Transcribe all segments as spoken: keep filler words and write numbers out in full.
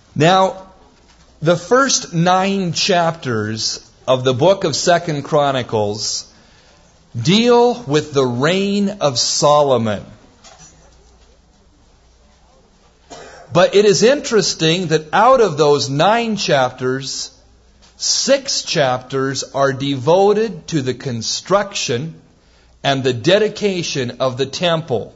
Now, the first nine chapters of the book of Second Chronicles deal with the reign of Solomon. But it is interesting that out of those nine chapters, six chapters are devoted to the construction and the dedication of the temple.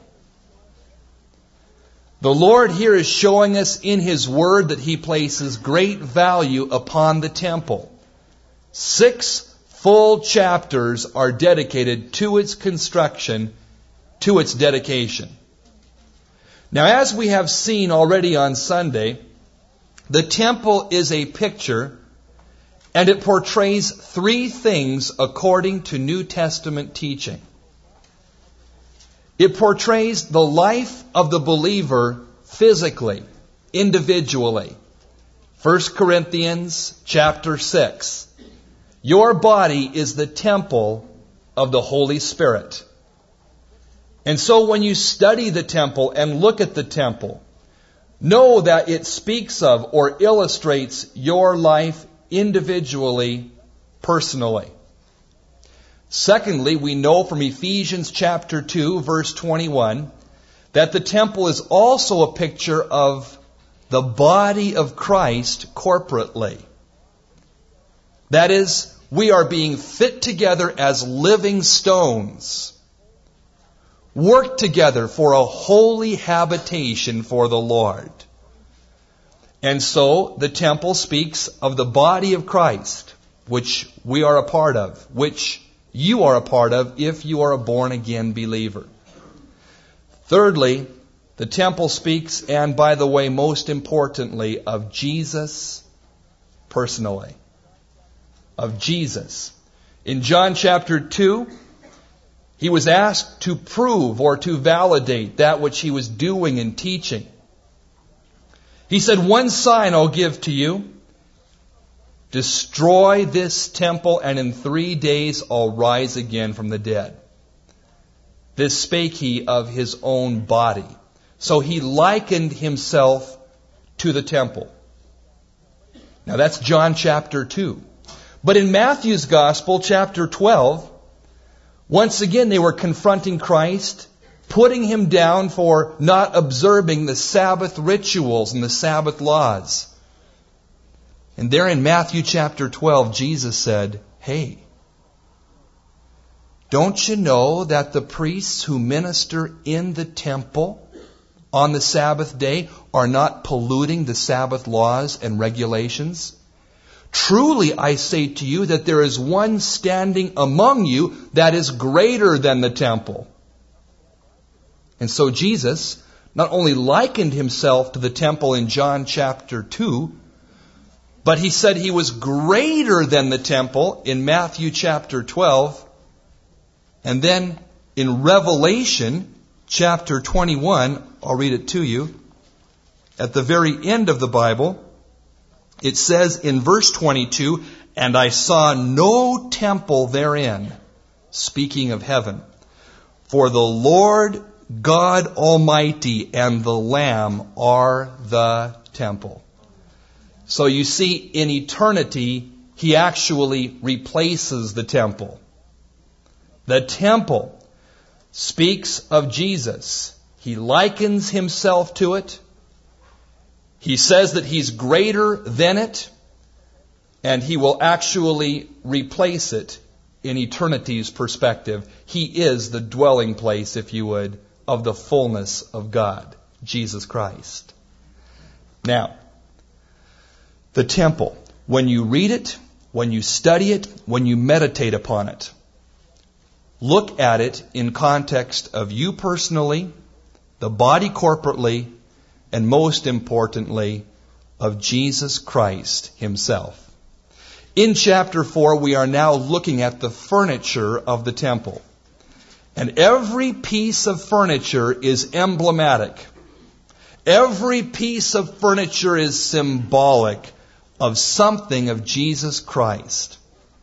The Lord here is showing us in His Word that He places great value upon the temple. Six full chapters are dedicated to its construction, to its dedication. Now, as we have seen already on Sunday, the temple is a picture, and it portrays three things according to New Testament teaching. It portrays the life of the believer physically, individually. First Corinthians chapter six. Your body is the temple of the Holy Spirit. And so when you study the temple and look at the temple, know that it speaks of or illustrates your life individually, personally. Secondly, we know from Ephesians chapter two, verse twenty-one, that the temple is also a picture of the body of Christ corporately. That is, we are being fit together as living stones, work together for a holy habitation for the Lord. And so the temple speaks of the body of Christ, which we are a part of, which you are a part of if you are a born-again believer. Thirdly, the temple speaks, and by the way, most importantly, of Jesus personally. Of Jesus. In John chapter two, He was asked to prove or to validate that which He was doing and teaching. He said, "One sign I'll give to you. Destroy this temple, and in three days I'll rise again from the dead." This spake He of His own body. So He likened Himself to the temple. Now that's John chapter two. But in Matthew's Gospel, chapter twelve, once again they were confronting Christ, putting Him down for not observing the Sabbath rituals and the Sabbath laws. And there in Matthew chapter twelve, Jesus said, "Hey, don't you know that the priests who minister in the temple on the Sabbath day are not polluting the Sabbath laws and regulations? Truly I say to you that there is one standing among you that is greater than the temple." And so Jesus not only likened Himself to the temple in John chapter two, but He said He was greater than the temple in Matthew chapter twelve. And then in Revelation chapter twenty-one, I'll read it to you. At the very end of the Bible, it says in verse twenty-two, "And I saw no temple therein," speaking of heaven, "for the Lord God Almighty and the Lamb are the temple." So you see, in eternity, He actually replaces the temple. The temple speaks of Jesus. He likens Himself to it. He says that He's greater than it, and He will actually replace it in eternity's perspective. He is the dwelling place, if you would, of the fullness of God, Jesus Christ. Now, the temple, when you read it, when you study it, when you meditate upon it, look at it in context of you personally, the body corporately, and most importantly, of Jesus Christ Himself. In chapter four, we are now looking at the furniture of the temple. And every piece of furniture is emblematic. Every piece of furniture is symbolic of something of Jesus Christ.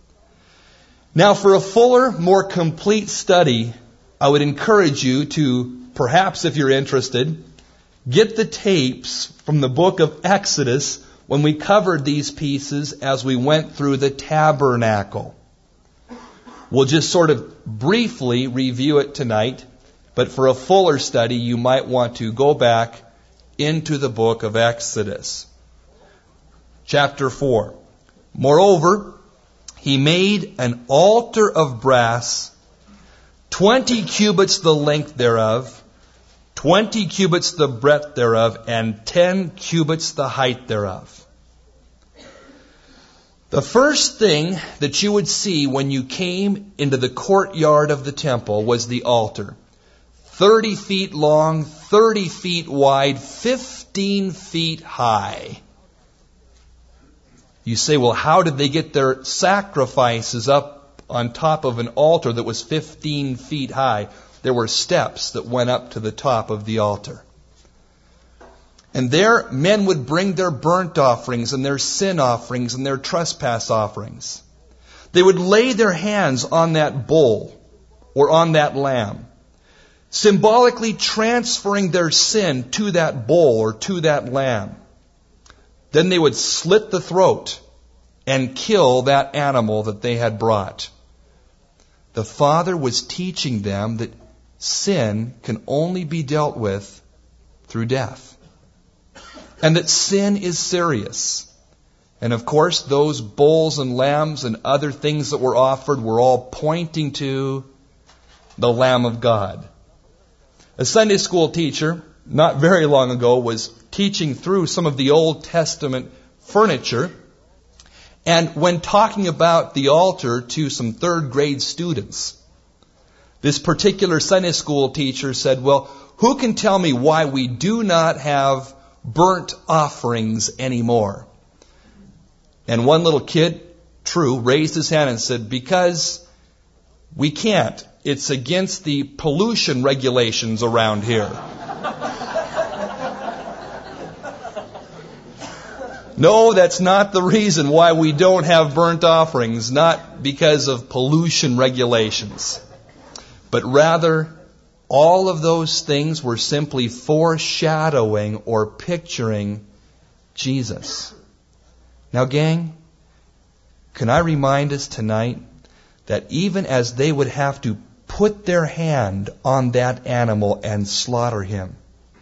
Now, for a fuller, more complete study, I would encourage you to, perhaps if you're interested, Get the tapes from the book of Exodus when we covered these pieces as we went through the tabernacle. We'll just sort of briefly review it tonight, but for a fuller study, you might want to go back into the book of Exodus. Chapter four. Moreover, he made an altar of brass, twenty cubits the length thereof, twenty cubits the breadth thereof, and ten cubits the height thereof. The first thing that you would see when you came into the courtyard of the temple was the altar. thirty feet long, thirty feet wide, fifteen feet high. You say, well, how did they get their sacrifices up on top of an altar that was fifteen feet high? There were steps that went up to the top of the altar. And there, men would bring their burnt offerings and their sin offerings and their trespass offerings. They would lay their hands on that bull or on that lamb, symbolically transferring their sin to that bull or to that lamb. Then they would slit the throat and kill that animal that they had brought. The Father was teaching them that sin can only be dealt with through death. And that sin is serious. And of course, those bulls and lambs and other things that were offered were all pointing to the Lamb of God. A Sunday school teacher, not very long ago, was teaching through some of the Old Testament furniture. And when talking about the altar to some third grade students, this particular Sunday school teacher said, well, who can tell me why we do not have burnt offerings anymore? And one little kid, true, raised his hand and said, because we can't. It's against the pollution regulations around here. No, that's not the reason why we don't have burnt offerings, not because of pollution regulations, but rather all of those things were simply foreshadowing or picturing Jesus. Now, gang, can I remind us tonight that even as they would have to put their hand on that animal and slaughter him,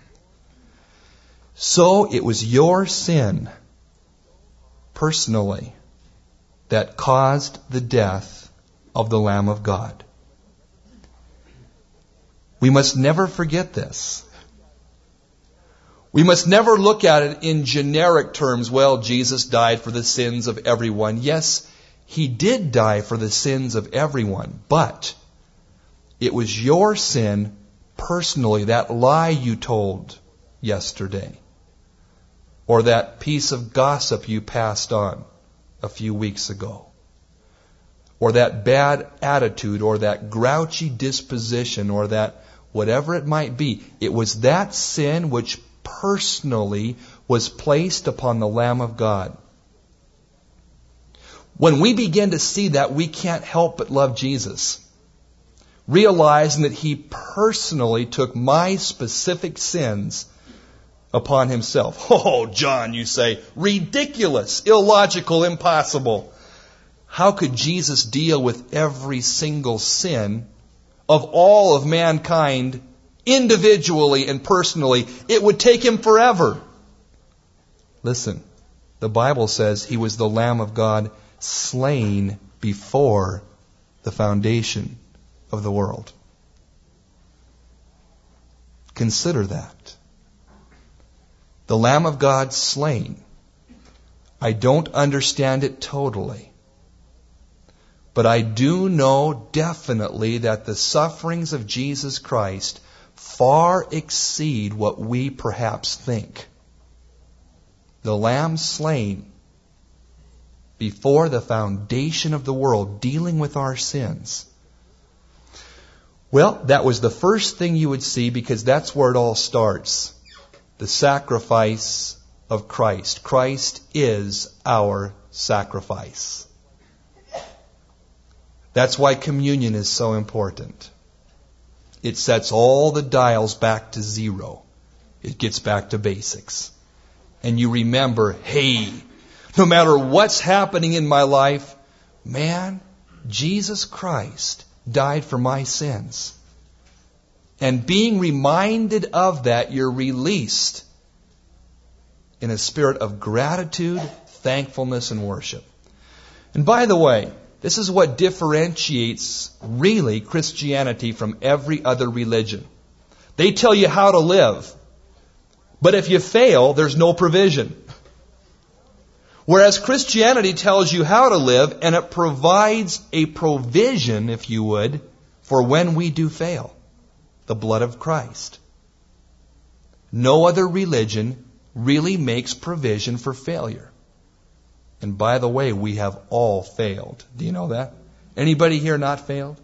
so it was your sin personally that caused the death of the Lamb of God. We must never forget this. We must never look at it in generic terms. Well, Jesus died for the sins of everyone. Yes, He did die for the sins of everyone. But it was your sin personally, that lie you told yesterday, or that piece of gossip you passed on a few weeks ago, or that bad attitude, or that grouchy disposition, or that whatever it might be. It was that sin which personally was placed upon the Lamb of God. When we begin to see that, we can't help but love Jesus, realizing that He personally took my specific sins upon Himself. Oh, John, you say, ridiculous, illogical, impossible. How could Jesus deal with every single sin of all of mankind individually and personally? It would take Him forever. Listen, the Bible says He was the Lamb of God slain before the foundation of the world. Consider that. The Lamb of God slain. I don't understand it totally, but I do know definitely that the sufferings of Jesus Christ far exceed what we perhaps think. The Lamb slain before the foundation of the world, dealing with our sins. Well, that was the first thing you would see, because that's where it all starts. The sacrifice of Christ. Christ is our sacrifice. That's why communion is so important. It sets all the dials back to zero. it gets back to basics. And you remember, hey, no matter what's happening in my life, man, Jesus Christ died for my sins. And being reminded of that, you're released in a spirit of gratitude, thankfulness, and worship. And by the way, this is what differentiates really Christianity from every other religion. They tell you how to live, but if you fail, there's no provision. Whereas Christianity tells you how to live, and it provides a provision, if you would, for when we do fail. The blood of Christ. No other religion really makes provision for failure. And by the way, we have all failed. Do you know that? Anybody here not failed?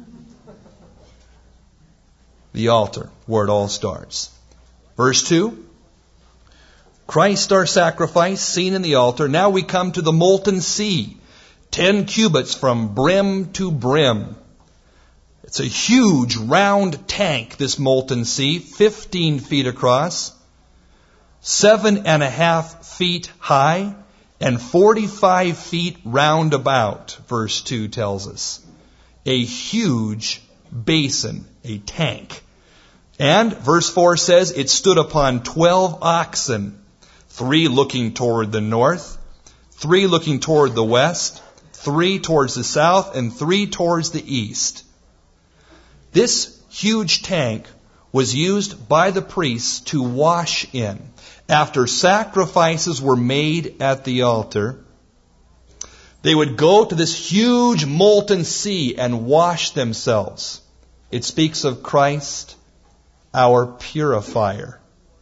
The altar, where it all starts. Verse two. Christ our sacrifice, seen in the altar. Now we come to the molten sea. Ten cubits from brim to brim. It's a huge round tank, this molten sea, fifteen feet across, seven and a half feet high, and forty-five feet round about, verse two tells us. A huge basin, a tank. And verse four says it stood upon twelve oxen, three looking toward the north, three looking toward the west, three towards the south, and three towards the east. This huge tank was used by the priests to wash in. After sacrifices were made at the altar, they would go to this huge molten sea and wash themselves. It speaks of Christ, our purifier.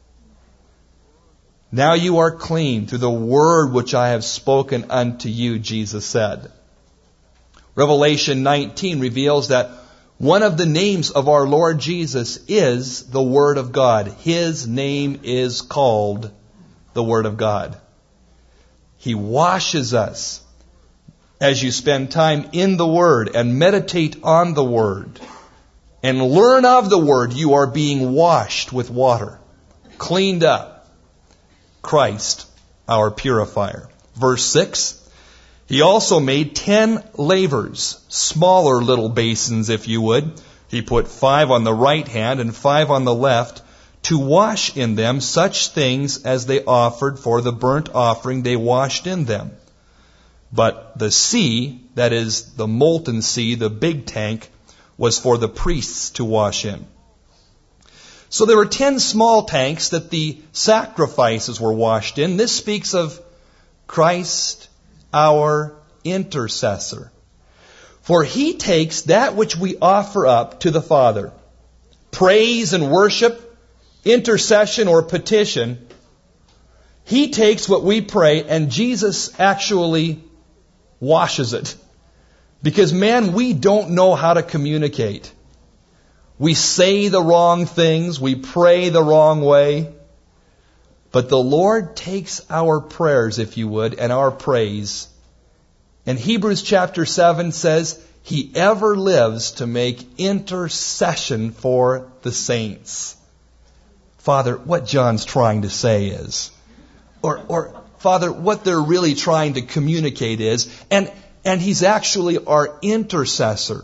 Now you are clean through the word which I have spoken unto you, Jesus said. Revelation nineteen reveals that one of the names of our Lord Jesus is the Word of God. His name is called the Word of God. He washes us. As you spend time in the Word and meditate on the Word and learn of the Word, you are being washed with water, cleaned up. Christ, our purifier. Verse six. He also made ten lavers, smaller little basins, if you would. He put five on the right hand and five on the left, to wash in them such things as they offered for the burnt offering. They washed in them. But the sea, that is the molten sea, the big tank, was for the priests to wash in. So there were ten small tanks that the sacrifices were washed in. This speaks of Christ, our intercessor. For he takes that which we offer up to the Father, praise and worship, intercession or petition. He takes what we pray and Jesus actually washes it. Because man, we don't know how to communicate. We say the wrong things, we pray the wrong way. But the Lord takes our prayers, if you would, and our praise. And Hebrews chapter seven says, He ever lives to make intercession for the saints. Father, what John's trying to say is, or, or Father, what they're really trying to communicate is, and, and He's actually our intercessor.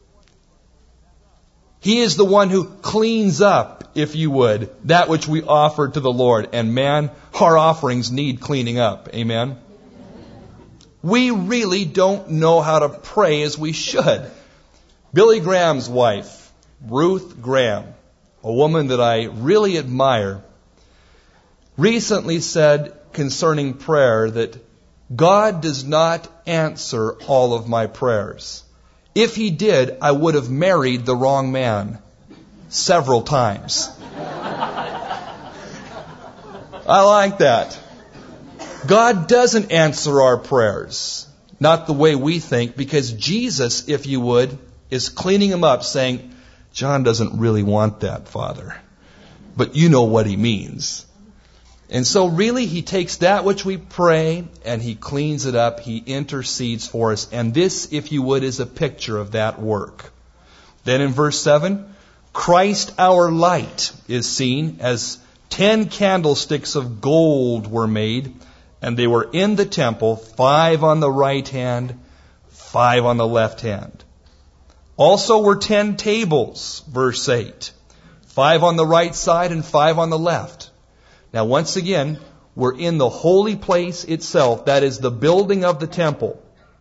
He is the one who cleans up, if you would, that which we offer to the Lord. And man, our offerings need cleaning up. Amen? We really don't know how to pray as we should. Billy Graham's wife, Ruth Graham, a woman that I really admire, recently said concerning prayer that God does not answer all of my prayers. If He did, I would have married the wrong man several times. I like that. God doesn't answer our prayers, not the way we think, because Jesus, if you would, is cleaning them up, saying, John doesn't really want that, Father. But you know what he means. And so really He takes that which we pray and He cleans it up. He intercedes for us. And this, if you would, is a picture of that work. Then in verse seven, Christ our light is seen as Ten candlesticks of gold were made, and they were in the temple, five on the right hand, five on the left hand. Also were ten tables, verse eight. Five on the right side and five on the left. Now once again, we're in the holy place itself. That is the building of the temple.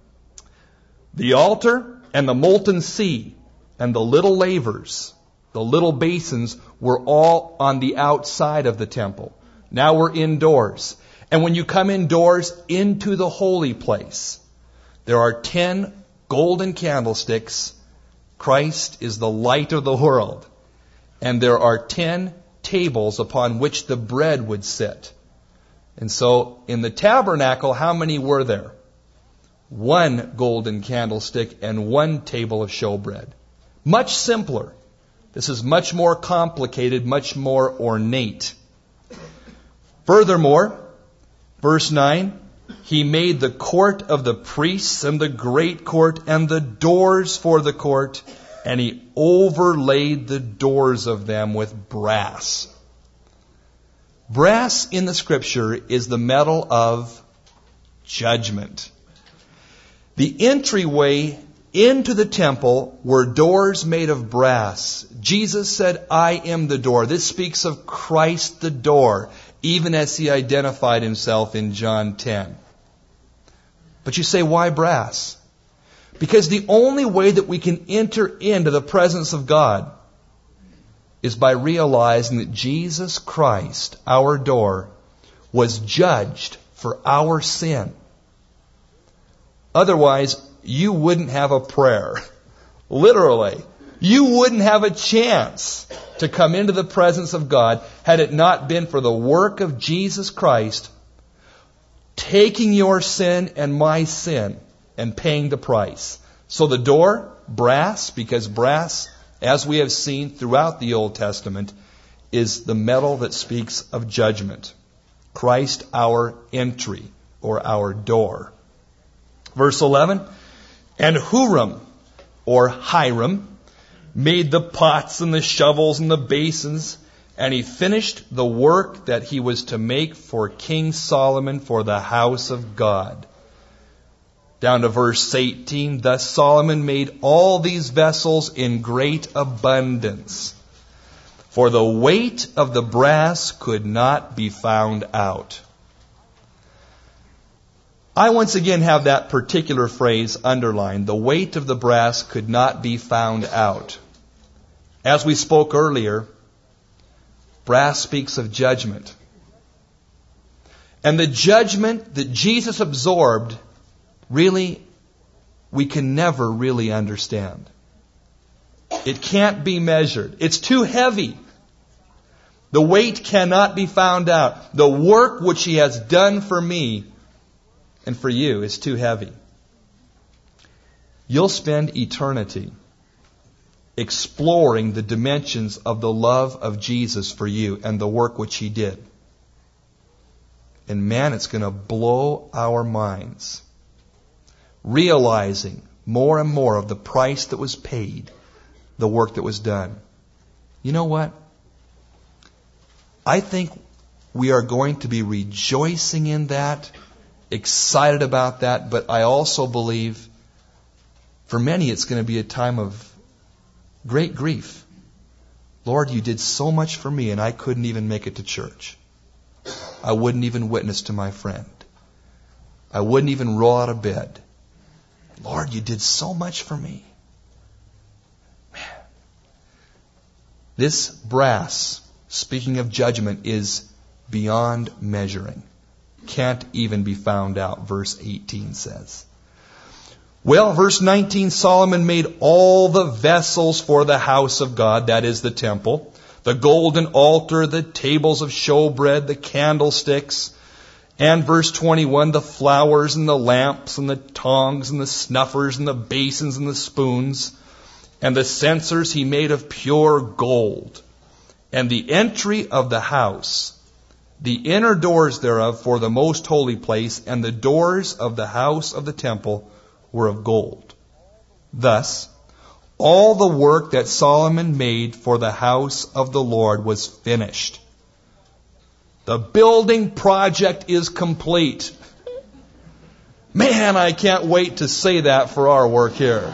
The altar and the molten sea and the little lavers, the little basins, were all on the outside of the temple. Now we're indoors. And when you come indoors into the holy place, there are ten golden candlesticks. Christ is the light of the world. And there are ten tables upon which the bread would sit. And so in the tabernacle, how many were there? One golden candlestick and one table of showbread. Much simpler. This is much more complicated, much more ornate. Furthermore, verse nine, he made the court of the priests and the great court and the doors for the court, and he overlaid the doors of them with brass. Brass in the Scripture is the metal of judgment. The entryway into the temple were doors made of brass. Jesus said, I am the door. This speaks of Christ the door, even as he identified himself in John ten. But you say, why brass? Because the only way that we can enter into the presence of God is by realizing that Jesus Christ, our door, was judged for our sin. Otherwise, you wouldn't have a prayer. Literally. You wouldn't have a chance to come into the presence of God had it not been for the work of Jesus Christ taking your sin and my sin and paying the price. So the door, brass, because brass, as we have seen throughout the Old Testament, is the metal that speaks of judgment. Christ, our entry, or our door. Verse eleven, and Huram, or Hiram, made the pots and the shovels and the basins, and he finished the work that he was to make for King Solomon for the house of God. Down to verse eighteen, thus Solomon made all these vessels in great abundance, for the weight of the brass could not be found out. I once again have that particular phrase underlined. The weight of the brass could not be found out. As we spoke earlier, brass speaks of judgment. And the judgment that Jesus absorbed, really, we can never really understand. It can't be measured. It's too heavy. The weight cannot be found out. The work which he has done for me and for you is too heavy. You'll spend eternity exploring the dimensions of the love of Jesus for you and the work which he did. And man, it's going to blow our minds, realizing more and more of the price that was paid, the work that was done. You know what? I think we are going to be rejoicing in that, excited about that, but I also believe for many it's going to be a time of great grief. Lord, you did so much for me and I couldn't even make it to church. I wouldn't even witness to my friend. I wouldn't even roll out of bed. Lord, you did so much for me. Man. This brass, speaking of judgment, is beyond measuring. Can't even be found out, verse eighteen says. Well, verse nineteen, Solomon made all the vessels for the house of God, that is the temple, the golden altar, the tables of showbread, the candlesticks, and verse twenty-one, the flowers and the lamps and the tongs and the snuffers and the basins and the spoons, and the censers he made of pure gold. And the entry of the house, the inner doors thereof for the most holy place, and the doors of the house of the temple were of gold. Thus, all the work that Solomon made for the house of the Lord was finished. The building project is complete. Man, I can't wait to say that for our work here.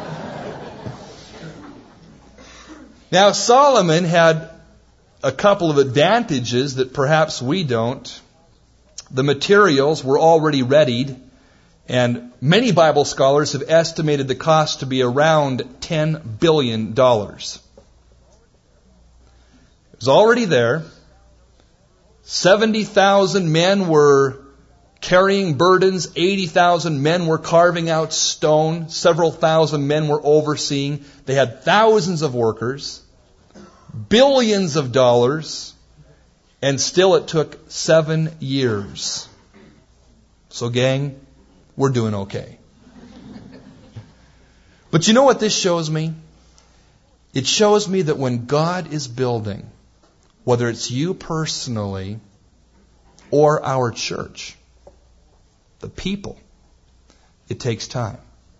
Now, Solomon had a couple of advantages that perhaps we don't. The materials were already readied, and many Bible scholars have estimated the cost to be around ten billion dollars. It was already there. seventy thousand men were carrying burdens. eighty thousand men were carving out stone. Several thousand men were overseeing. They had thousands of workers, billions of dollars, and still it took seven years. So, gang, we're doing okay. But you know what this shows me? It shows me that when God is building, whether it's you personally or our church, the people, it takes time.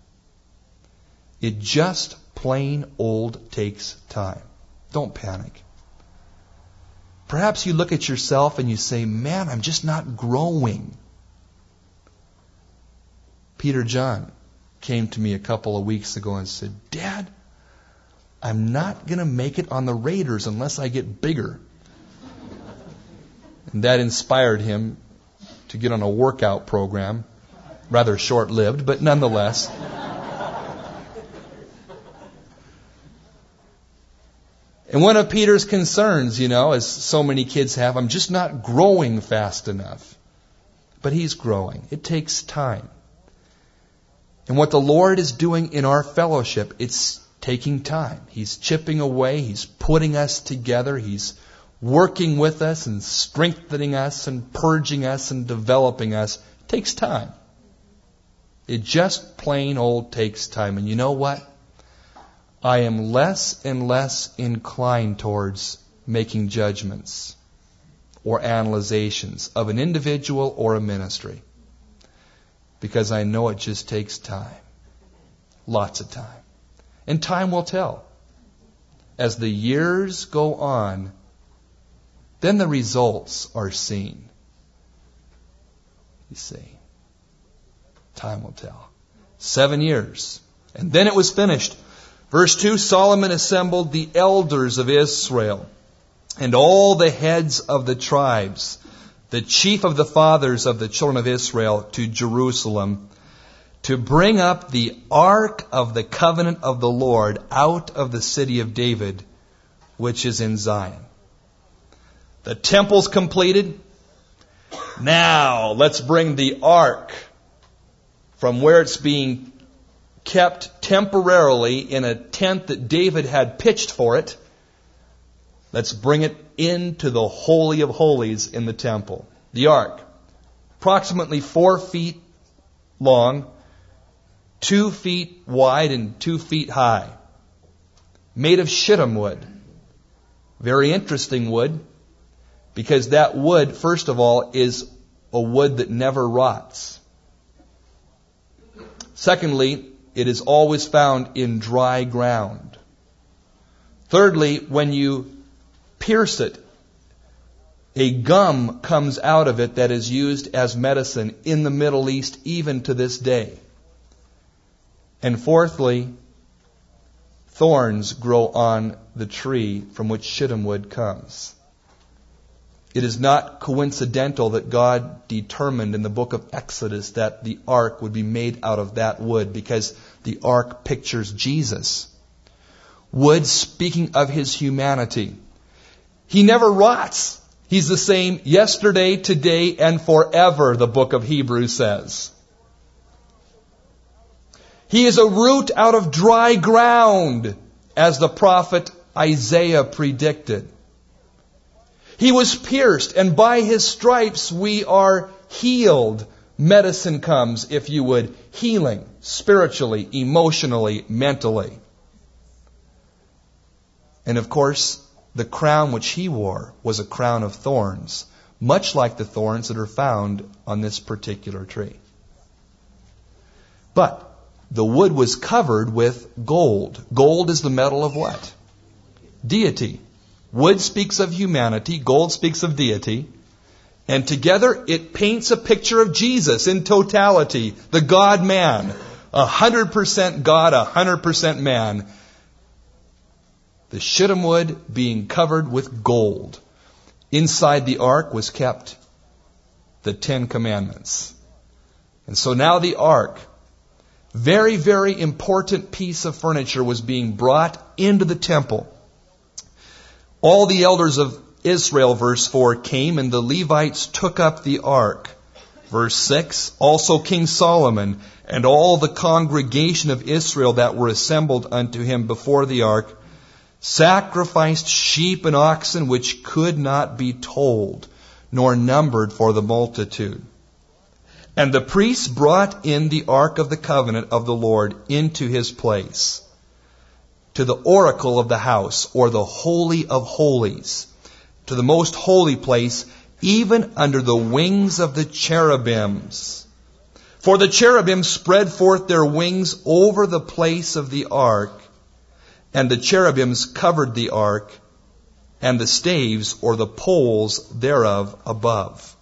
It just plain old takes time. Don't panic. Perhaps you look at yourself and you say, man, I'm just not growing. Peter John came to me a couple of weeks ago and said, Dad, I'm not going to make it on the Raiders unless I get bigger. And that inspired him to get on a workout program. Rather short-lived, but nonetheless. And one of Peter's concerns, you know, as so many kids have, I'm just not growing fast enough. But he's growing. It takes time. And what the Lord is doing in our fellowship, it's taking time. He's chipping away. He's putting us together. He's working with us and strengthening us and purging us and developing us. It takes time. It just plain old takes time. And you know what? I am less and less inclined towards making judgments or analyzations of an individual or a ministry, because I know it just takes time. Lots of time. And time will tell. As the years go on, then the results are seen. You see. Time will tell. Seven years. And then it was finished. Verse two, Solomon assembled the elders of Israel and all the heads of the tribes, the chief of the fathers of the children of Israel, to Jerusalem to bring up the ark of the covenant of the Lord out of the city of David, which is in Zion. The temple's completed. Now let's bring the ark from where it's being kept temporarily in a tent that David had pitched for it. Let's bring it into the Holy of Holies in the temple. The ark, approximately four feet long, two feet wide and two feet high, made of shittim wood. Very interesting wood, because that wood, first of all, is a wood that never rots. Secondly, it is always found in dry ground. Thirdly, when you pierce it, a gum comes out of it that is used as medicine in the Middle East even to this day. And fourthly, thorns grow on the tree from which shittim wood comes. It is not coincidental that God determined in the book of Exodus that the ark would be made out of that wood, because the ark pictures Jesus. Wood speaking of his humanity. He never rots. He's the same yesterday, today, and forever, the book of Hebrews says. He is a root out of dry ground, as the prophet Isaiah predicted. He was pierced, and by his stripes we are healed. Medicine comes, if you would, healing spiritually, emotionally, mentally. And of course, the crown which he wore was a crown of thorns, much like the thorns that are found on this particular tree. But the wood was covered with gold. Gold is the metal of what? Deity. Wood speaks of humanity. Gold speaks of deity. And together it paints a picture of Jesus in totality, the God-man, a hundred percent God, a hundred percent man. The shittim wood being covered with gold. Inside the ark was kept the Ten Commandments. And so now the ark, very, very important piece of furniture, was being brought into the temple. All the elders of Israel, verse four, came, and the Levites took up the ark. Verse six, also King Solomon and all the congregation of Israel that were assembled unto him before the ark sacrificed sheep and oxen which could not be told, nor numbered for the multitude. And the priests brought in the ark of the covenant of the Lord into his place, to the oracle of the house, or the holy of holies, to the most holy place, even under the wings of the cherubims. For the cherubim spread forth their wings over the place of the ark, and the cherubims covered the ark, and the staves, or the poles thereof, above.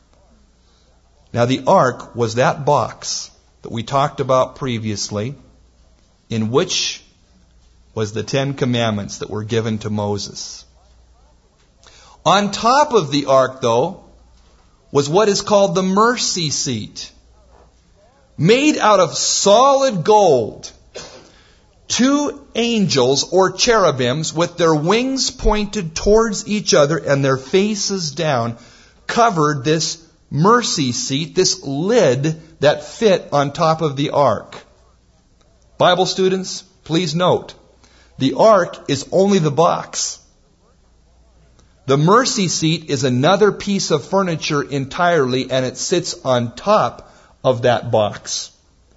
Now the ark was that box that we talked about previously, in which was the Ten Commandments that were given to Moses. On top of the ark, though, was what is called the mercy seat, made out of solid gold. Two angels, or cherubims, with their wings pointed towards each other and their faces down, covered this mercy seat, this lid that fit on top of the ark. Bible students, please note, the ark is only the box. The mercy seat is another piece of furniture entirely, and it sits on top of that box.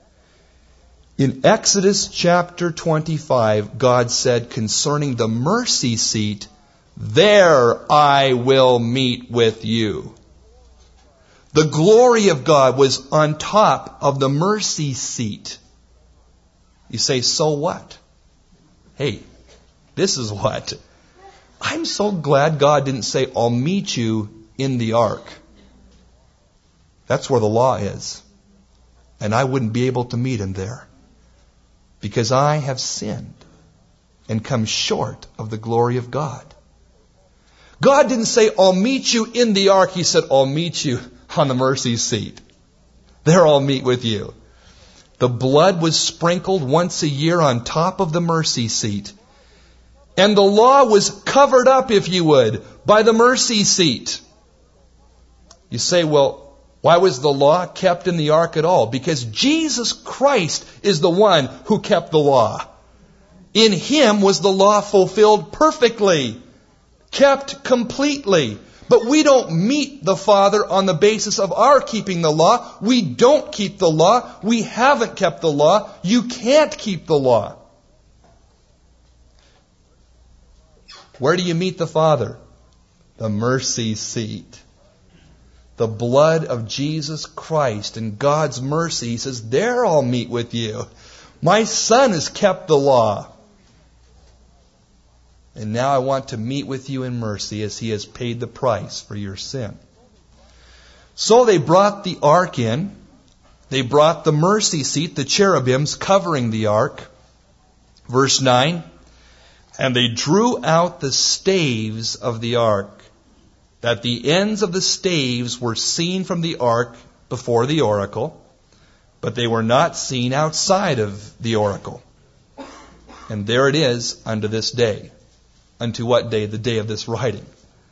In Exodus chapter twenty-five, God said concerning the mercy seat, "There I will meet with you." The glory of God was on top of the mercy seat. You say, so what? Hey, this is what. I'm so glad God didn't say, I'll meet you in the ark. That's where the law is. And I wouldn't be able to meet him there, because I have sinned and come short of the glory of God. God didn't say, I'll meet you in the ark. He said, I'll meet you on the mercy seat. There I'll meet with you. The blood was sprinkled once a year on top of the mercy seat. And the law was covered up, if you would, by the mercy seat. You say, well, why was the law kept in the ark at all? Because Jesus Christ is the one who kept the law. In him was the law fulfilled perfectly, kept completely. But we don't meet the Father on the basis of our keeping the law. We don't keep the law. We haven't kept the law. You can't keep the law. Where do you meet the Father? The mercy seat. The blood of Jesus Christ and God's mercy. He says, there I'll meet with you. My Son has kept the law. And now I want to meet with you in mercy as he has paid the price for your sin. So they brought the ark in. They brought the mercy seat, the cherubims covering the ark. Verse nine. And they drew out the staves of the ark, that the ends of the staves were seen from the ark before the oracle, but they were not seen outside of the oracle. And there it is unto this day. Unto what day? The day of this writing.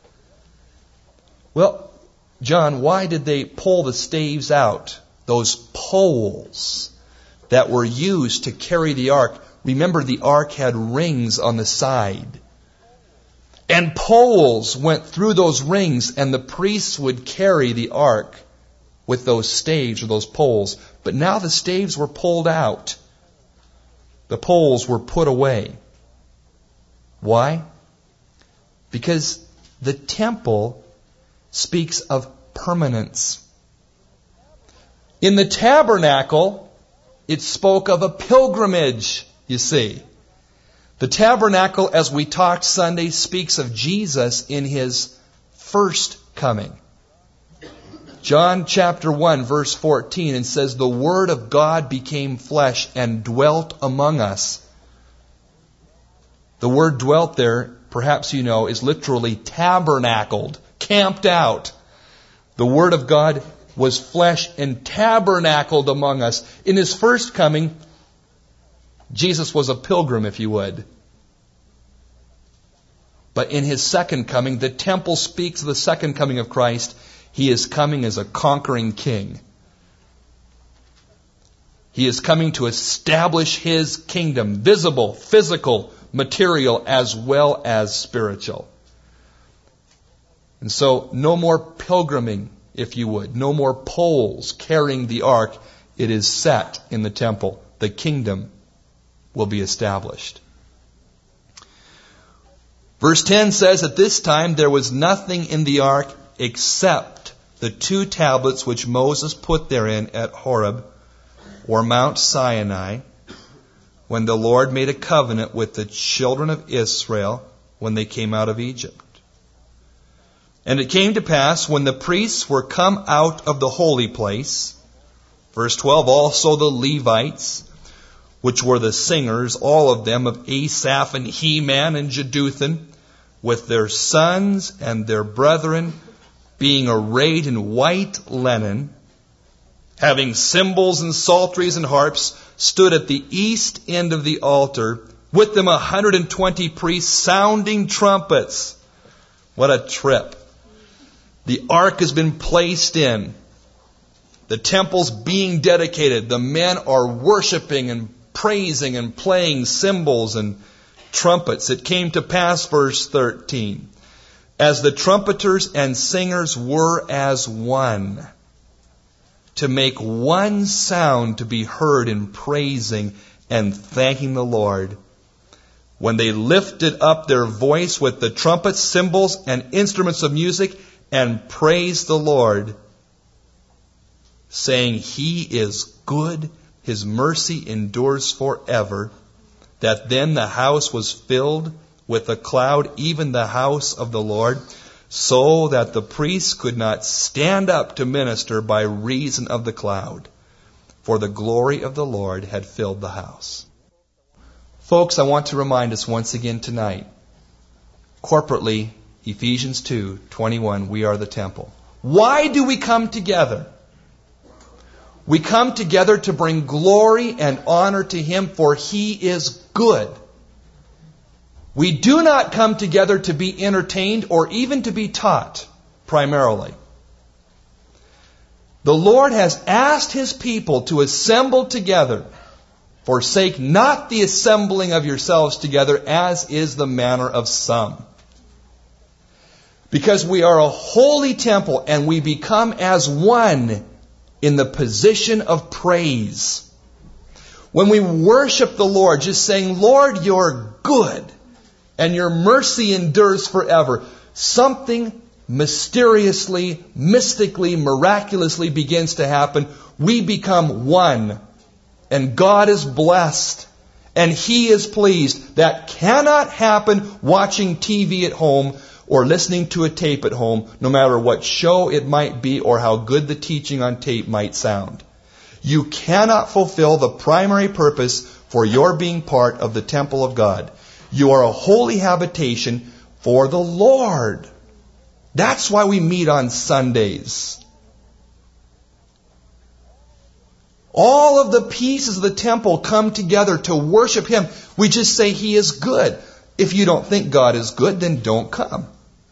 Well, John, why did they pull the staves out? Those poles that were used to carry the ark. Remember, the ark had rings on the side. And poles went through those rings, and the priests would carry the ark with those staves or those poles. But now the staves were pulled out. The poles were put away. Why? Because the temple speaks of permanence. In the tabernacle, it spoke of a pilgrimage, you see. The tabernacle, as we talked Sunday, speaks of Jesus in his first coming. John chapter one, verse fourteen, and says, the Word of God became flesh and dwelt among us. The word dwelt there, perhaps you know, is literally tabernacled, camped out. The Word of God was flesh and tabernacled among us. In His first coming, Jesus was a pilgrim, if you would. But in His second coming, the temple speaks of the second coming of Christ. He is coming as a conquering king. He is coming to establish His kingdom, visible, physical, material, as well as spiritual. And so, no more pilgriming, if you would. No more poles carrying the ark. It is set in the temple. The kingdom will be established. Verse ten says, at this time there was nothing in the ark except the two tablets which Moses put therein at Horeb, or Mount Sinai, when the Lord made a covenant with the children of Israel when they came out of Egypt. And it came to pass, when the priests were come out of the holy place, verse twelve, also the Levites, which were the singers, all of them of Asaph and Heman and Jeduthun, with their sons and their brethren, being arrayed in white linen, having cymbals and psalteries and harps, stood at the east end of the altar, with them a hundred and twenty priests sounding trumpets. What a trip. The ark has been placed in. The temple's being dedicated. The men are worshiping and praising and playing cymbals and trumpets. It came to pass, verse thirteen, as the trumpeters and singers were as one, to make one sound to be heard in praising and thanking the Lord, when they lifted up their voice with the trumpets, cymbals, and instruments of music, and praised the Lord, saying, He is good, His mercy endures forever. That then the house was filled with a cloud, even the house of the Lord, so that the priests could not stand up to minister by reason of the cloud, for the glory of the Lord had filled the house. Folks, I want to remind us once again tonight, corporately, Ephesians two twenty-one, we are the temple. Why do we come together? We come together to bring glory and honor to Him, for He is good. We do not come together to be entertained or even to be taught, primarily. The Lord has asked His people to assemble together. Forsake not the assembling of yourselves together, as is the manner of some. Because we are a holy temple, and we become as one in the position of praise. When we worship the Lord, just saying, Lord, you're good, and your mercy endures forever, something mysteriously, mystically, miraculously begins to happen. We become one, and God is blessed, and He is pleased. That cannot happen watching T V at home or listening to a tape at home, no matter what show it might be or how good the teaching on tape might sound. You cannot fulfill the primary purpose for your being part of the temple of God. You are a holy habitation for the Lord. That's why we meet on Sundays. All of the pieces of the temple come together to worship Him. We just say He is good. If you don't think God is good, then don't come.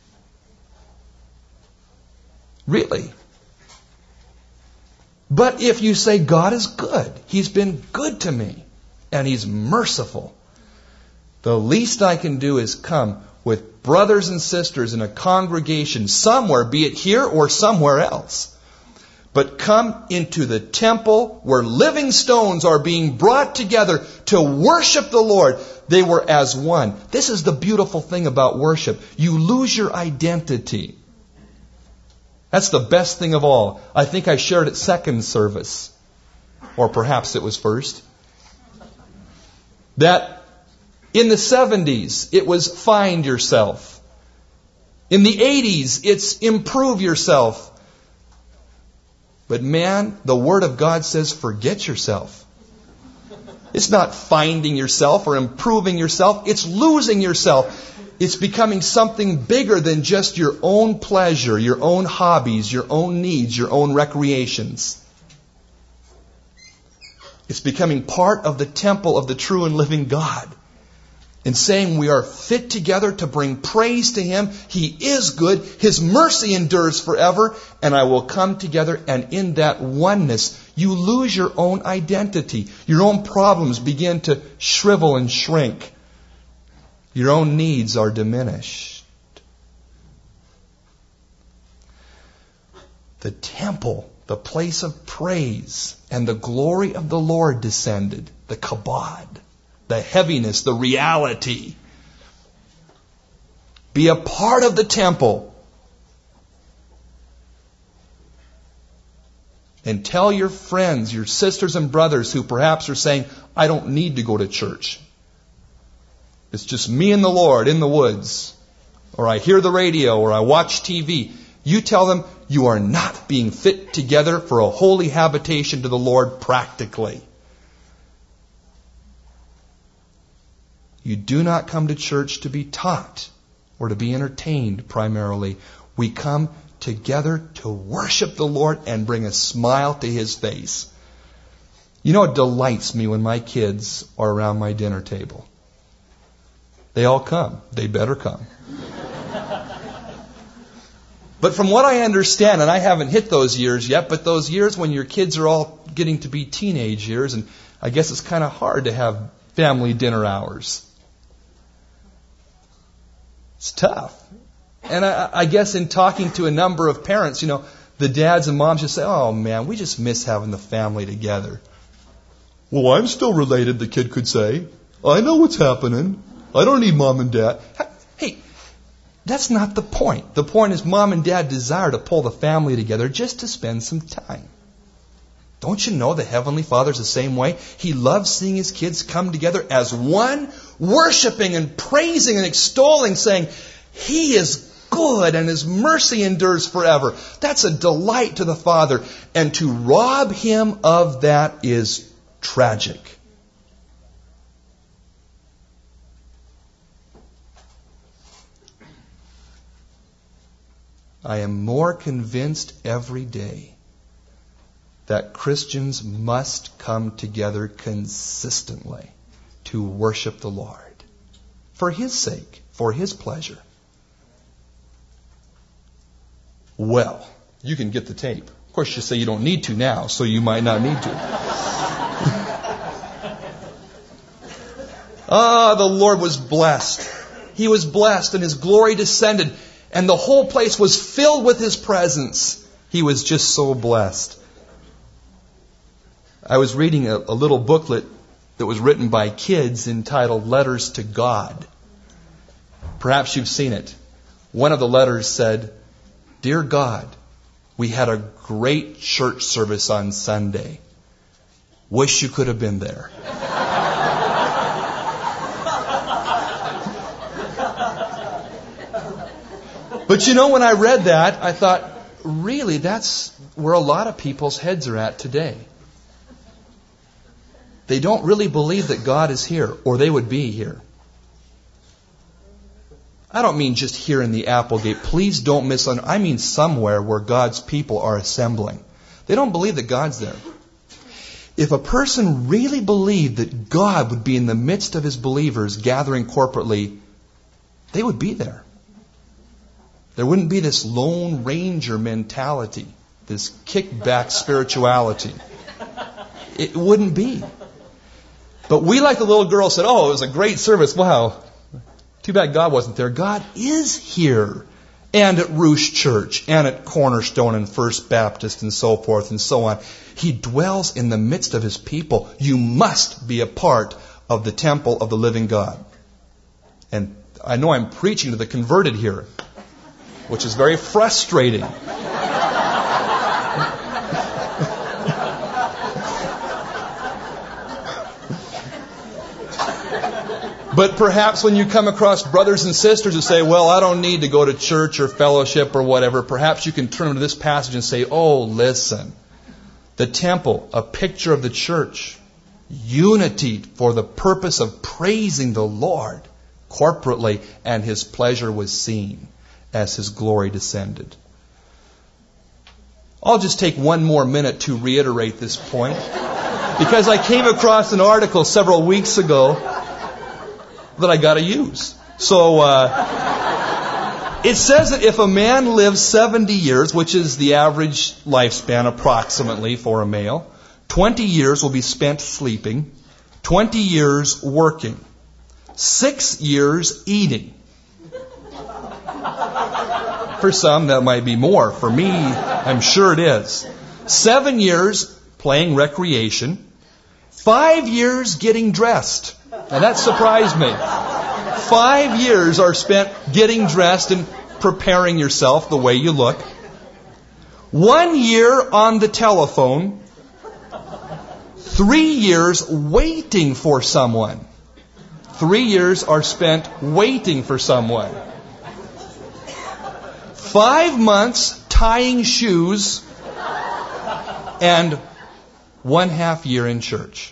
Really. But if you say God is good, He's been good to me, and He's merciful, the least I can do is come with brothers and sisters in a congregation somewhere, be it here or somewhere else. But come into the temple where living stones are being brought together to worship the Lord. They were as one. This is the beautiful thing about worship. You lose your identity. That's the best thing of all. I think I shared it second service. Or perhaps it was first. That in the seventies, it was find yourself. In the eighties, it's improve yourself. But man, the Word of God says, forget yourself. It's not finding yourself or improving yourself. It's losing yourself. It's becoming something bigger than just your own pleasure, your own hobbies, your own needs, your own recreations. It's becoming part of the temple of the true and living God. And saying we are fit together to bring praise to Him. He is good. His mercy endures forever. And I will come together, and in that oneness, you lose your own identity. Your own problems begin to shrivel and shrink. Your own needs are diminished. The temple, the place of praise, and the glory of the Lord descended. The kabod. The heaviness, the reality. Be a part of the temple. And tell your friends, your sisters and brothers who perhaps are saying, I don't need to go to church. It's just me and the Lord in the woods. Or I hear the radio, or I watch T V. You tell them you are not being fit together for a holy habitation to the Lord practically. You do not come to church to be taught or to be entertained primarily. We come together to worship the Lord and bring a smile to His face. You know, it delights me when my kids are around my dinner table. They all come. They better come. But from what I understand, and I haven't hit those years yet, but those years when your kids are all getting to be teenage years, and I guess it's kind of hard to have family dinner hours. It's tough. And I, I guess in talking to a number of parents, you know, the dads and moms just say, oh man, we just miss having the family together. Well, I'm still related, the kid could say. I know what's happening. I don't need mom and dad. Hey, that's not the point. The point is mom and dad desire to pull the family together just to spend some time. Don't you know the Heavenly Father's the same way? He loves seeing His kids come together as one, worshiping and praising and extolling, saying, He is good and His mercy endures forever. That's a delight to the Father. And to rob Him of that is tragic. I am more convinced every day that Christians must come together consistently to worship the Lord. For His sake, for His pleasure. Well, you can get the tape. Of course, you say you don't need to now, so you might not need to. Ah, the Lord was blessed. He was blessed and His glory descended. And the whole place was filled with His presence. He was just so blessed. I was reading a, a little booklet that was written by kids entitled Letters to God. Perhaps you've seen it. One of the letters said, Dear God, we had a great church service on Sunday. Wish you could have been there. But you know, when I read that, I thought, really, that's where a lot of people's heads are at today. They don't really believe that God is here, or they would be here. I don't mean just here in the Applegate. Please don't misunderstand. I mean somewhere where God's people are assembling. They don't believe that God's there. If a person really believed that God would be in the midst of His believers gathering corporately, they would be there. There wouldn't be this Lone Ranger mentality, this kickback spirituality. It wouldn't be. But we, like the little girl, said, oh, it was a great service. Wow. Too bad God wasn't there. God is here. And at Roosh Church, and at Cornerstone and First Baptist, and so forth and so on. He dwells in the midst of His people. You must be a part of the temple of the living God. And I know I'm preaching to the converted here, which is very frustrating. But perhaps when you come across brothers and sisters who say, well, I don't need to go to church or fellowship or whatever, perhaps you can turn to this passage and say, oh, listen, The temple, a picture of the church. Unity for the purpose of praising the Lord corporately, and His pleasure was seen as His glory descended. I'll just take one more minute to reiterate this point, because I came across an article several weeks ago that I got to use. So uh, it says that if a man lives seventy years, which is the average lifespan approximately for a male, twenty years will be spent sleeping, twenty years working, six years eating. For some, that might be more. For me, I'm sure it is. Seven years playing recreation, five years getting dressed. Now that surprised me. Five years are spent getting dressed and preparing yourself the way you look. One year on the telephone. Three years waiting for someone. Three years are spent waiting for someone. Five months tying shoes. And one half year in church.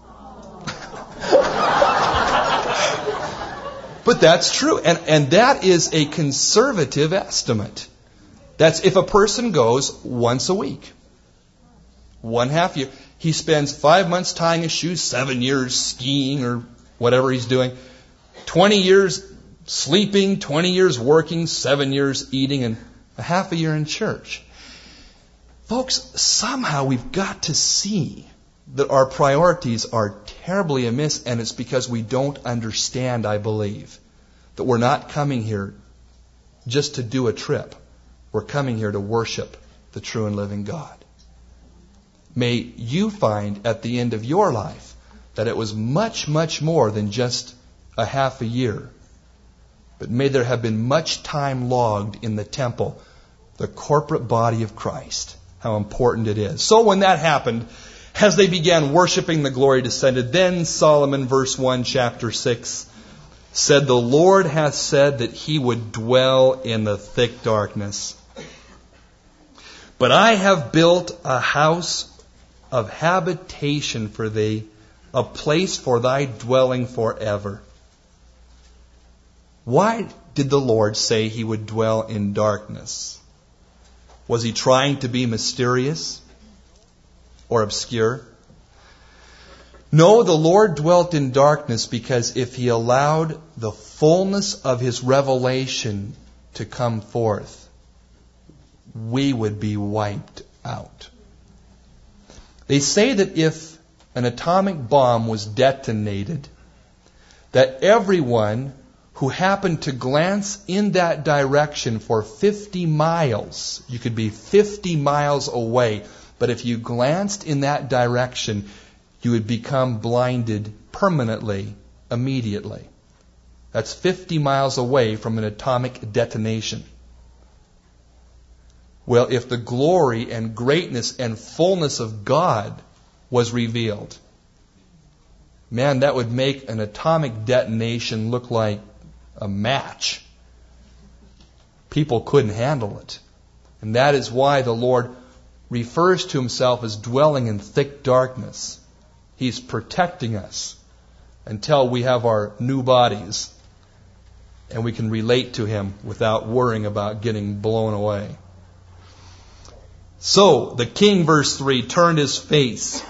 But that's true. And, and that is a conservative estimate. That's if a person goes once a week. One half year. He spends five months tying his shoes, seven years skiing or whatever he's doing, twenty years sleeping, twenty years working, seven years eating, and a half a year in church. Folks, somehow we've got to see that our priorities are terribly amiss, and it's because we don't understand, I believe, that we're not coming here just to do a trip. We're coming here to worship the true and living God. May you find at the end of your life that it was much, much more than just a half a year. But may there have been much time logged in the temple, the corporate body of Christ. How important it is. So when that happened, as they began worshiping, the glory descended. Then Solomon, verse one, chapter six, said, "The Lord hath said that He would dwell in the thick darkness. But I have built a house of habitation for Thee, a place for Thy dwelling forever." Why did the Lord say He would dwell in darkness? Was He trying to be mysterious or obscure? No, the Lord dwelt in darkness because if He allowed the fullness of His revelation to come forth, we would be wiped out. They say that if an atomic bomb was detonated, that everyone who happened to glance in that direction for fifty miles, you could be fifty miles away, but if you glanced in that direction, you would become blinded permanently, immediately. That's fifty miles away from an atomic detonation. Well, if the glory and greatness and fullness of God was revealed, man, that would make an atomic detonation look like a match. People couldn't handle it. And that is why the Lord refers to Himself as dwelling in thick darkness. He's protecting us until we have our new bodies and we can relate to Him without worrying about getting blown away. So, the king, verse three, turned his face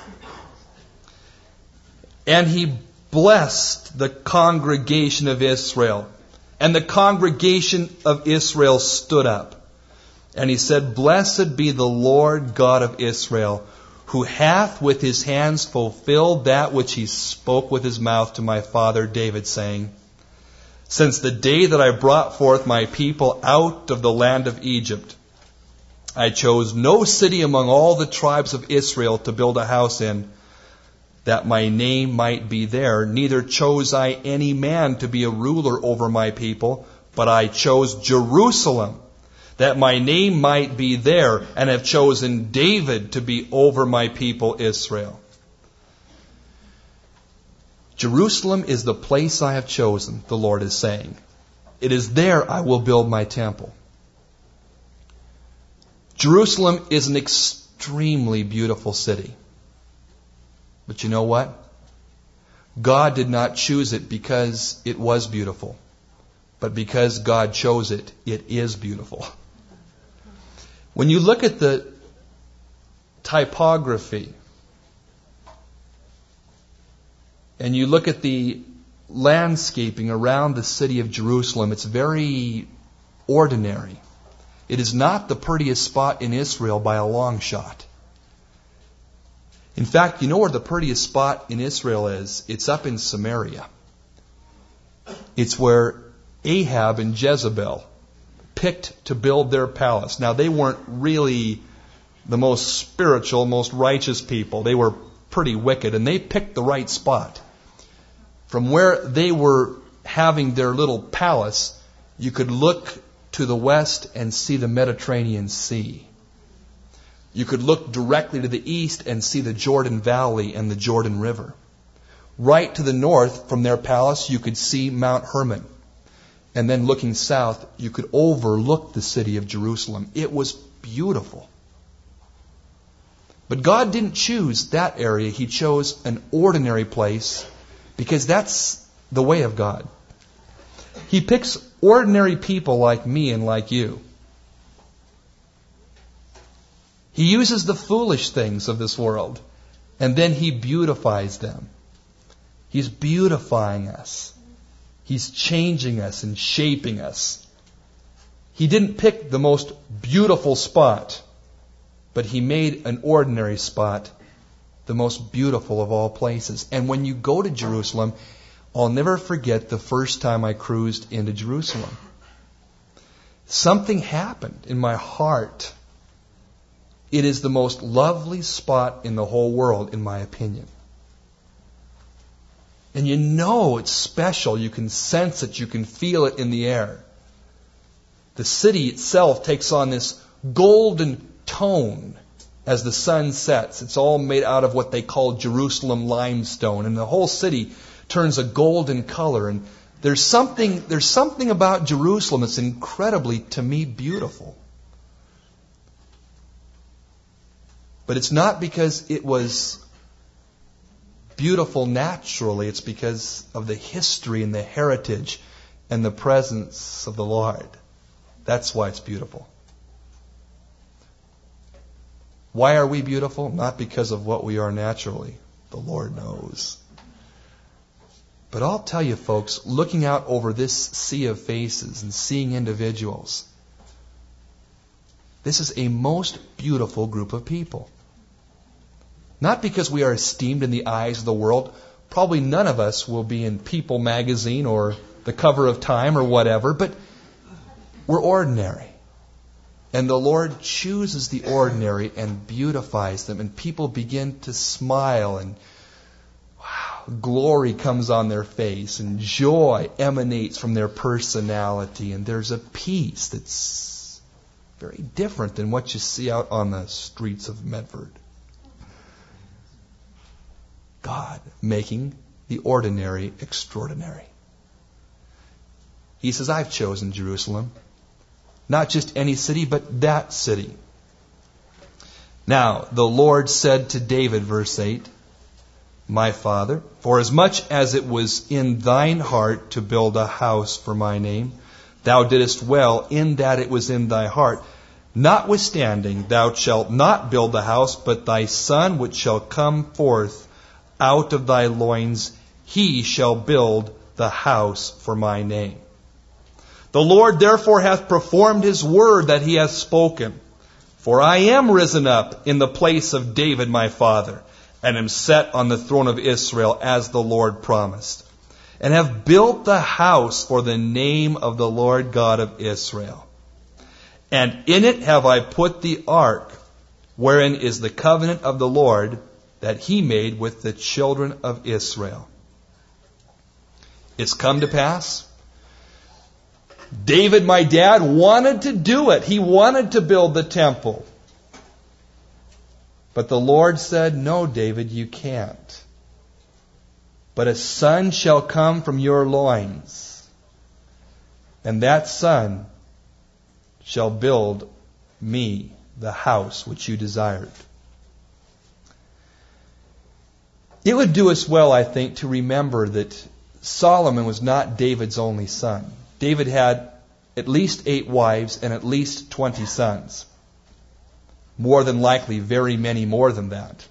and he blessed the congregation of Israel. And the congregation of Israel stood up. And he said, "Blessed be the Lord God of Israel, who hath with His hands fulfilled that which He spoke with His mouth to my father David, saying, Since the day that I brought forth my people out of the land of Egypt, I chose no city among all the tribes of Israel to build a house in, that my name might be there. Neither chose I any man to be a ruler over my people, but I chose Jerusalem, that my name might be there, and have chosen David to be over my people Israel." Jerusalem is the place I have chosen, the Lord is saying. It is there I will build my temple. Jerusalem is an extremely beautiful city. But you know what? God did not choose it because it was beautiful, but because God chose it, it is beautiful. When you look at the typography and you look at the landscaping around the city of Jerusalem, it's very ordinary. It is not the prettiest spot in Israel by a long shot. In fact, you know where the prettiest spot in Israel is? It's up in Samaria. It's where Ahab and Jezebel picked to build their palace. Now, they weren't really the most spiritual, most righteous people. They were pretty wicked, and they picked the right spot. From where they were having their little palace, you could look to the west and see the Mediterranean Sea. You could look directly to the east and see the Jordan Valley and the Jordan River. Right to the north from their palace, you could see Mount Hermon. And then looking south, you could overlook the city of Jerusalem. It was beautiful. But God didn't choose that area. He chose an ordinary place because that's the way of God. He picks ordinary people like me and like you. He uses the foolish things of this world, and then He beautifies them. He's beautifying us. He's changing us and shaping us. He didn't pick the most beautiful spot, but He made an ordinary spot the most beautiful of all places. And when you go to Jerusalem, I'll never forget the first time I cruised into Jerusalem. Something happened in my heart. It is the most lovely spot in the whole world, in my opinion. And you know it's special. You can sense it. You can feel it in the air. The city itself takes on this golden tone as the sun sets. It's all made out of what they call Jerusalem limestone. And the whole city turns a golden color. And there's something, there's something about Jerusalem that's incredibly, to me, beautiful. But it's not because it was beautiful naturally. It's because of the history and the heritage and the presence of the Lord. That's why it's beautiful. Why are we beautiful? Not because of what we are naturally. The Lord knows. But I'll tell you, folks, looking out over this sea of faces and seeing individuals, this is a most beautiful group of people. Not because we are esteemed in the eyes of the world. Probably none of us will be in People magazine or the cover of Time or whatever, but we're ordinary. And the Lord chooses the ordinary and beautifies them, and people begin to smile, and wow, glory comes on their face, and joy emanates from their personality, and there's a peace that's very different than what you see out on the streets of Medford. God making the ordinary extraordinary. He says, I've chosen Jerusalem. Not just any city, but that city. Now, the Lord said to David, verse eight, My father, for as much as it was in thine heart to build a house for my name, thou didst well in that it was in thy heart. Notwithstanding, thou shalt not build the house, but thy son which shall come forth out of thy loins, he shall build the house for my name. The Lord therefore hath performed his word that he hath spoken. For I am risen up in the place of David my father, and am set on the throne of Israel as the Lord promised, and have built the house for the name of the Lord God of Israel. And in it have I put the ark, wherein is the covenant of the Lord that he made with the children of Israel. It's come to pass. David, my dad, wanted to do it. He wanted to build the temple. But the Lord said, No, David, you can't. But a son shall come from your loins, and that son shall build me the house which you desired. It would do us well, I think, to remember that Solomon was not David's only son. David had at least eight wives and at least twenty sons. More than likely, very many more than that.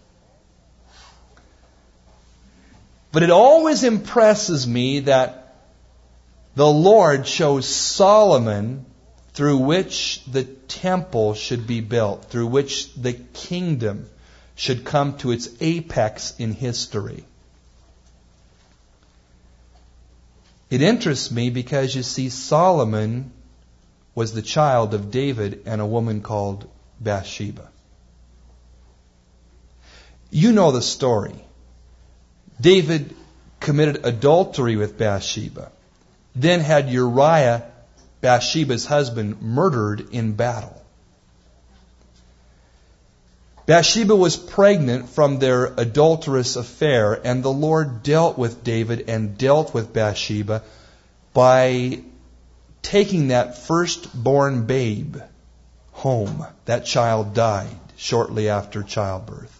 But it always impresses me that the Lord chose Solomon through which the temple should be built, through which the kingdom should come to its apex in history. It interests me because, you see, Solomon was the child of David and a woman called Bathsheba. You know the story. David committed adultery with Bathsheba, then had Uriah, Bathsheba's husband, murdered in battle. Bathsheba was pregnant from their adulterous affair, and the Lord dealt with David and dealt with Bathsheba by taking that firstborn babe home. That child died shortly after childbirth.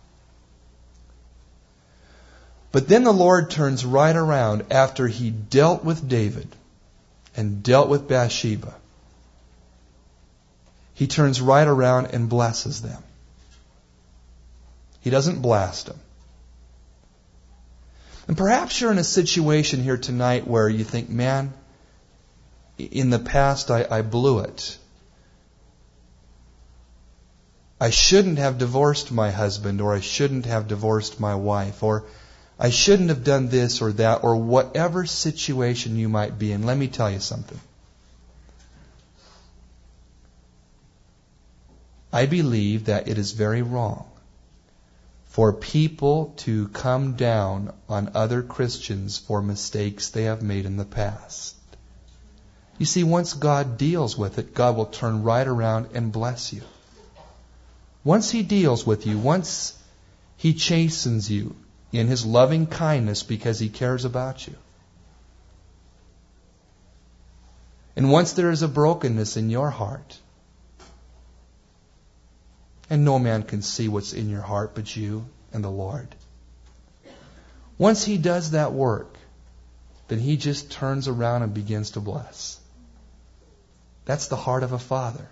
But then the Lord turns right around after He dealt with David and dealt with Bathsheba. He turns right around and blesses them. He doesn't blast them. And perhaps you're in a situation here tonight where you think, man, in the past I, I blew it. I shouldn't have divorced my husband, or I shouldn't have divorced my wife, or I shouldn't have done this or that, or whatever situation you might be in. Let me tell you something. I believe that it is very wrong for people to come down on other Christians for mistakes they have made in the past. You see, once God deals with it, God will turn right around and bless you. Once He deals with you, once He chastens you in His loving kindness because He cares about you, and once there is a brokenness in your heart, and no man can see what's in your heart but you and the Lord. Once He does that work, then He just turns around and begins to bless. That's the heart of a father.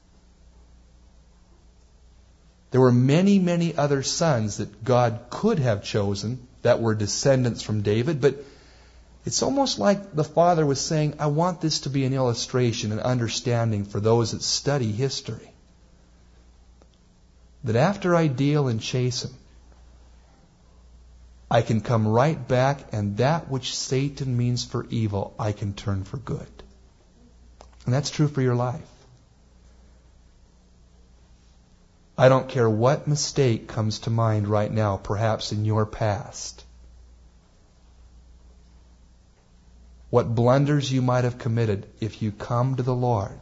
There were many, many other sons that God could have chosen that were descendants from David, but it's almost like the Father was saying, I want this to be an illustration, an understanding for those that study history. That after I deal and chasten, I can come right back, and that which Satan means for evil, I can turn for good. And that's true for your life. I don't care what mistake comes to mind right now, perhaps in your past. What blunders you might have committed, if you come to the Lord,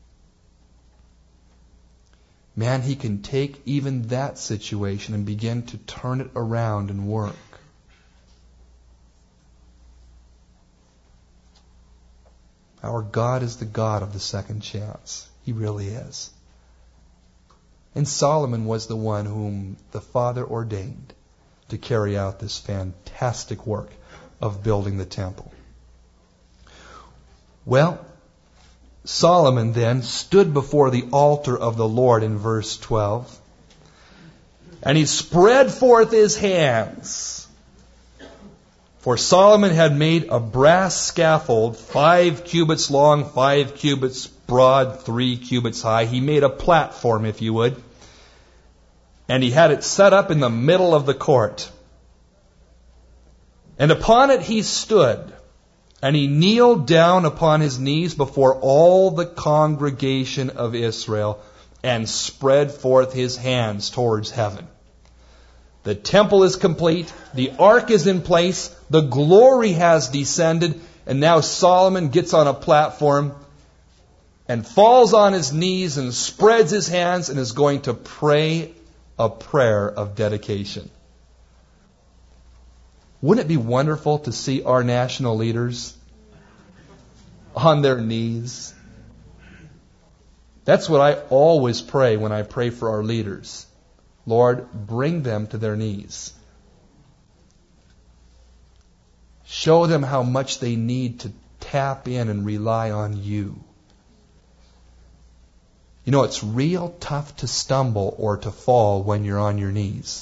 man, He can take even that situation and begin to turn it around and work. Our God is the God of the second chance. He really is. And Solomon was the one whom the Father ordained to carry out this fantastic work of building the temple. Well, Solomon then stood before the altar of the Lord in verse twelve, and he spread forth his hands. For Solomon had made a brass scaffold, five cubits long, five cubits broad, three cubits high. He made a platform, if you would. And he had it set up in the middle of the court. And upon it he stood, and he kneeled down upon his knees before all the congregation of Israel, and spread forth his hands towards heaven. The temple is complete. The ark is in place. The glory has descended. And now Solomon gets on a platform and falls on his knees and spreads his hands and is going to pray a prayer of dedication. Wouldn't it be wonderful to see our national leaders on their knees? That's what I always pray when I pray for our leaders. Lord, bring them to their knees. Show them how much they need to tap in and rely on you. You know, it's real tough to stumble or to fall when you're on your knees.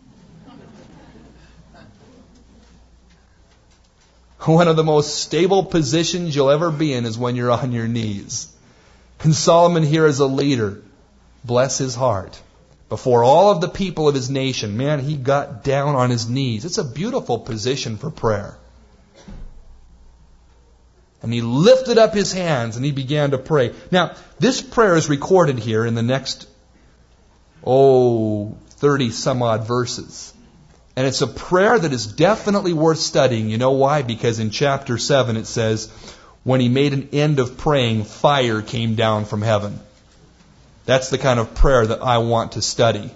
One of the most stable positions you'll ever be in is when you're on your knees. And Solomon here as a leader, bless his heart, before all of the people of his nation, man, he got down on his knees. It's a beautiful position for prayer. And he lifted up his hands and he began to pray. Now, this prayer is recorded here in the next, oh, thirty some odd verses. And it's a prayer that is definitely worth studying. You know why? Because in chapter seven it says, when he made an end of praying, fire came down from heaven. That's the kind of prayer that I want to study.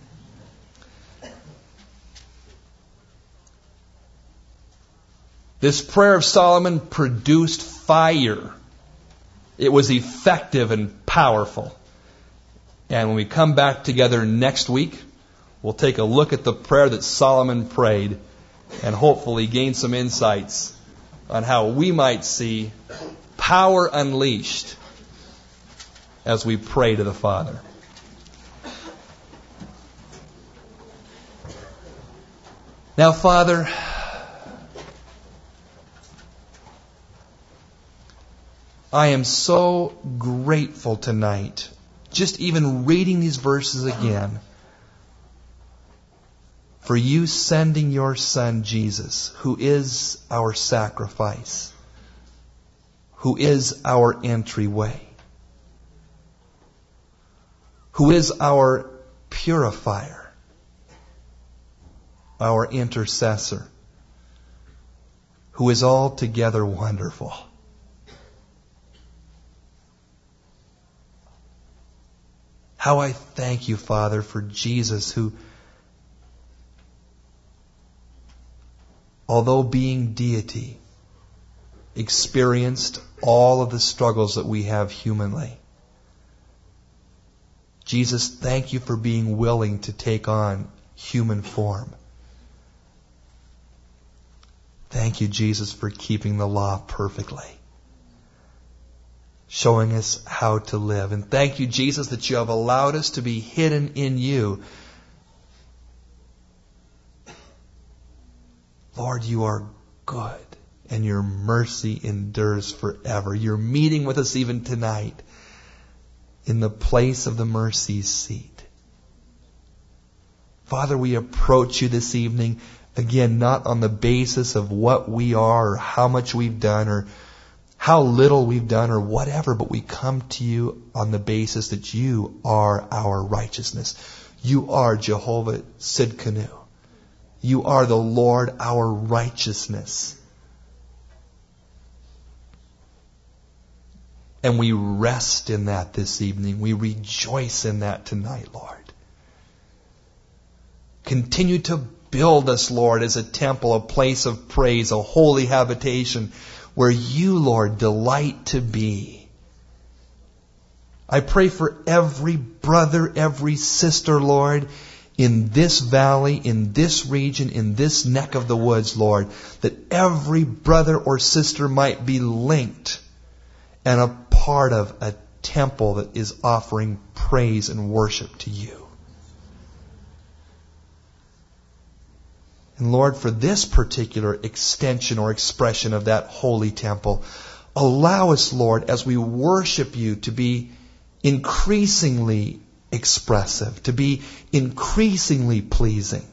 This prayer of Solomon produced fire. It was effective and powerful. And when we come back together next week, we'll take a look at the prayer that Solomon prayed and hopefully gain some insights on how we might see power unleashed as we pray to the Father. Now, Father, I am so grateful tonight, just even reading these verses again, for you sending your Son, Jesus, who is our sacrifice, who is our entryway, who is our purifier, our intercessor, who is altogether wonderful. How I thank you, Father, for Jesus, who, although being deity, experienced all of the struggles that we have humanly. Jesus, thank you for being willing to take on human form. Thank you, Jesus, for keeping the law perfectly, showing us how to live. And thank you, Jesus, that you have allowed us to be hidden in you. Lord, you are good, and your mercy endures forever. You're meeting with us even tonight in the place of the mercy seat. Father, we approach you this evening, again, not on the basis of what we are or how much we've done or how little we've done or whatever, but we come to you on the basis that you are our righteousness. You are Jehovah Sidkenu. You are the Lord, our righteousness. And we rest in that this evening. We rejoice in that tonight, Lord. Continue to build us, Lord, as a temple, a place of praise, a holy habitation where you, Lord, delight to be. I pray for every brother, every sister, Lord, in this valley, in this region, in this neck of the woods, Lord, that every brother or sister might be linked and a part of a temple that is offering praise and worship to you. And Lord, for this particular extension or expression of that holy temple, allow us, Lord, as we worship you, to be increasingly expressive, to be increasingly pleasing,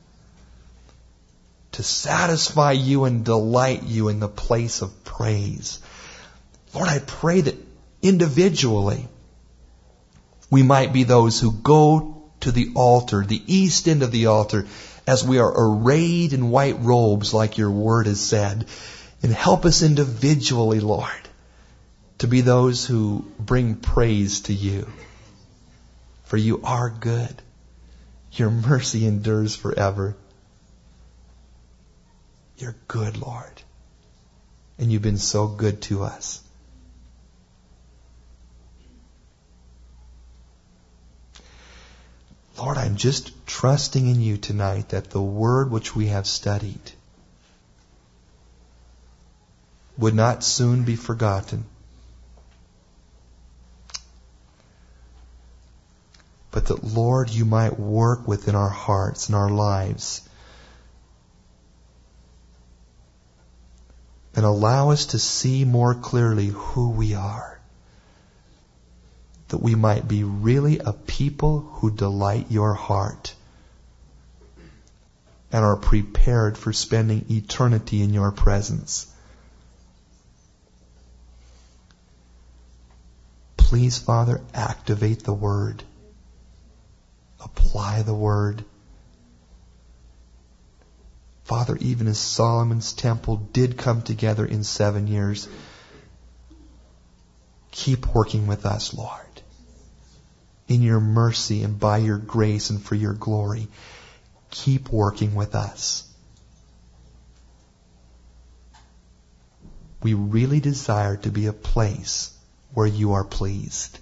to satisfy you and delight you in the place of praise. Lord, I pray that individually we might be those who go to the altar, the east end of the altar, as we are arrayed in white robes like your word has said. And help us individually, Lord, to be those who bring praise to you. For you are good. Your mercy endures forever. You're good, Lord. And you've been so good to us. Lord, I'm just trusting in you tonight that the word which we have studied would not soon be forgotten, but that, Lord, you might work within our hearts and our lives and allow us to see more clearly who we are, that we might be really a people who delight your heart and are prepared for spending eternity in your presence. Please, Father, activate the Word. Apply the Word. Father, even as Solomon's temple did come together in seven years, keep working with us, Lord, in your mercy and by your grace and for your glory. Keep working with us. We really desire to be a place where you are pleased.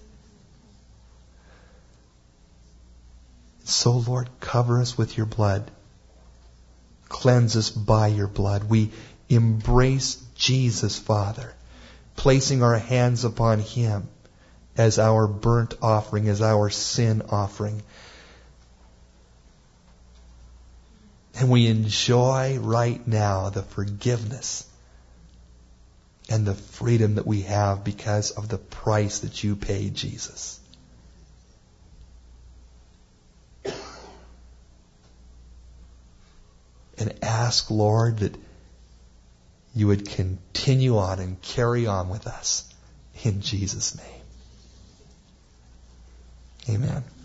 So, Lord, cover us with your blood. Cleanse us by your blood. We embrace Jesus, Father, placing our hands upon him as our burnt offering, as our sin offering. And we enjoy right now the forgiveness and the freedom that we have because of the price that you paid, Jesus. And ask, Lord, that you would continue on and carry on with us in Jesus' name. Amen.